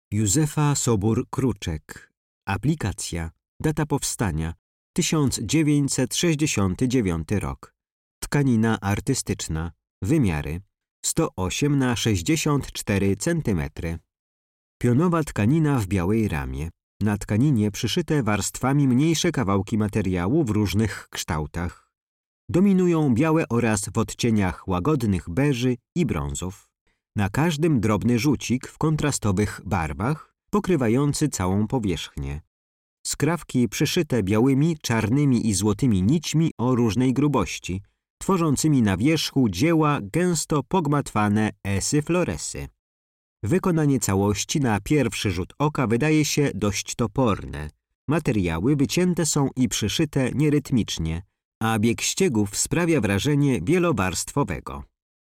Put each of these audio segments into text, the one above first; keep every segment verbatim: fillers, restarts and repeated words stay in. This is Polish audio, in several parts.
Józefa Sobór-Kruczek. Aplikacja. Data powstania tysiąc dziewięćset sześćdziesiąty dziewiąty rok. Tkanina artystyczna. Wymiary sto osiem na sześćdziesiąt cztery centymetry. Pionowa tkanina w białej ramie. Na tkaninie przyszyte warstwami mniejsze kawałki materiału w różnych kształtach. Dominują białe oraz w odcieniach łagodnych beży i brązów. Na każdym drobny żucik w kontrastowych barwach, pokrywający całą powierzchnię. Skrawki przyszyte białymi, czarnymi i złotymi nićmi o różnej grubości, tworzącymi na wierzchu dzieła gęsto pogmatwane esy floresy. Wykonanie całości na pierwszy rzut oka wydaje się dość toporne. Materiały wycięte są i przyszyte nierytmicznie, a bieg ściegów sprawia wrażenie wielowarstwowego.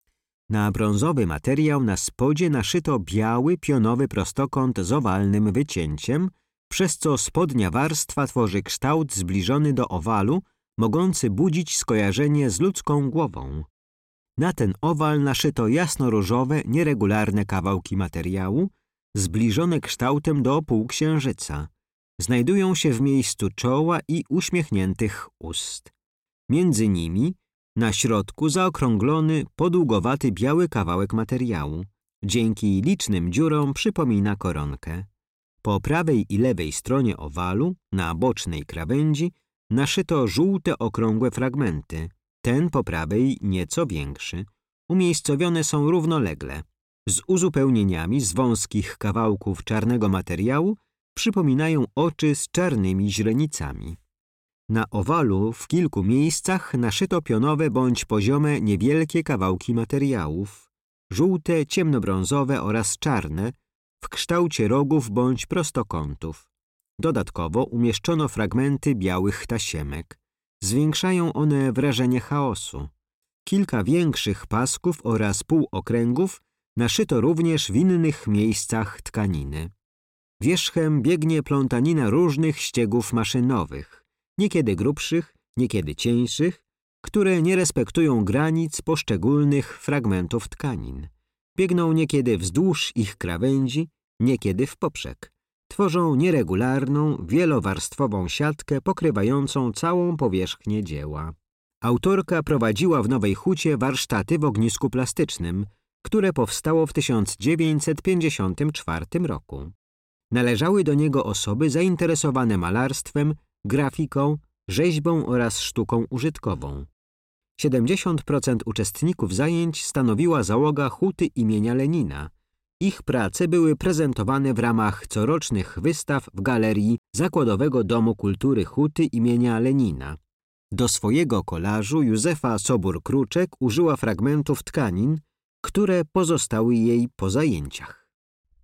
Na brązowy materiał na spodzie naszyto biały, pionowy prostokąt z owalnym wycięciem, przez co spodnia warstwa tworzy kształt zbliżony do owalu, mogący budzić skojarzenie z ludzką głową. Na ten owal naszyto jasno-różowe, nieregularne kawałki materiału, zbliżone kształtem do półksiężyca. Znajdują się w miejscu czoła i uśmiechniętych ust. Między nimi, na środku zaokrąglony, podługowaty biały kawałek materiału. Dzięki licznym dziurom przypomina koronkę. Po prawej i lewej stronie owalu, na bocznej krawędzi, naszyto żółte okrągłe fragmenty. Ten po prawej nieco większy. Umiejscowione są równolegle. Z uzupełnieniami z wąskich kawałków czarnego materiału przypominają oczy z czarnymi źrenicami. Na owalu w kilku miejscach naszyto pionowe bądź poziome niewielkie kawałki materiałów, żółte, ciemnobrązowe oraz czarne, w kształcie rogów bądź prostokątów. Dodatkowo umieszczono fragmenty białych tasiemek. Zwiększają one wrażenie chaosu. Kilka większych pasków oraz półokręgów naszyto również w innych miejscach tkaniny. Wierzchem biegnie plątanina różnych ściegów maszynowych, niekiedy grubszych, niekiedy cieńszych, które nie respektują granic poszczególnych fragmentów tkanin. Biegną niekiedy wzdłuż ich krawędzi, niekiedy w poprzek. Tworzą nieregularną, wielowarstwową siatkę pokrywającą całą powierzchnię dzieła. Autorka prowadziła w Nowej Hucie warsztaty w ognisku plastycznym, które powstało w tysiąc dziewięćset pięćdziesiątym czwartym roku. Należały do niego osoby zainteresowane malarstwem, grafiką, rzeźbą oraz sztuką użytkową. siedemdziesiąt procent uczestników zajęć stanowiła załoga Huty imienia Lenina. Ich prace były prezentowane w ramach corocznych wystaw w Galerii Zakładowego Domu Kultury Huty imienia Lenina. Do swojego kolażu Józefa Sobór-Kruczek użyła fragmentów tkanin, które pozostały jej po zajęciach.